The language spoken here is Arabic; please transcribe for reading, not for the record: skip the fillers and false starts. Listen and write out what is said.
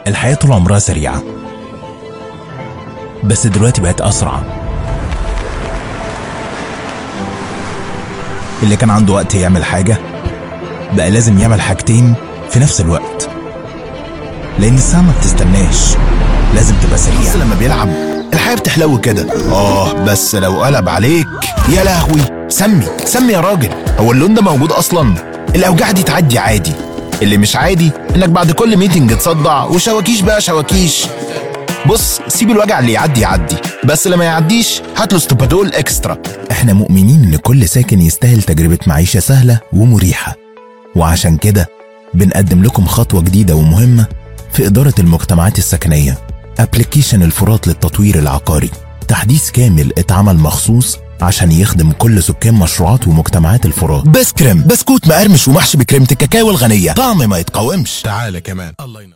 الحياة طول عمرها سريعة، بس دلوقتي بقت أسرع. اللي كان عنده وقت يعمل حاجة بقى لازم يعمل حاجتين في نفس الوقت، لأن الساعة ما بتستناش، لازم تبقى سريعة. بس لما بيلعب الحياة بتحلو كده. بس لو قلب عليك يا لهوي. سمي يا راجل، هو اللون ده موجود أصلا؟ الأوجاع دي تعدي عادي، اللي مش عادي إنك بعد كل ميتنج تصدع وشواكيش بقى شواكيش. بص، سيب الوجع اللي يعدي، بس لما يعديش هاتله ستوبادول اكسترا. احنا مؤمنين ان كل ساكن يستاهل تجربة معيشة سهلة ومريحة، وعشان كده بنقدم لكم خطوة جديدة ومهمة في إدارة المجتمعات السكنية، أبليكيشن الفرات للتطوير العقاري. تحديث كامل اتعمل مخصوص عشان يخدم كل سكان مشروعات ومجتمعات الفرات. بس كريم، بسكوت مقرمش ومحشي بكريمة الكاكاو الغنية، طعم ما يتقاومش. تعالى كمان. الله ينور.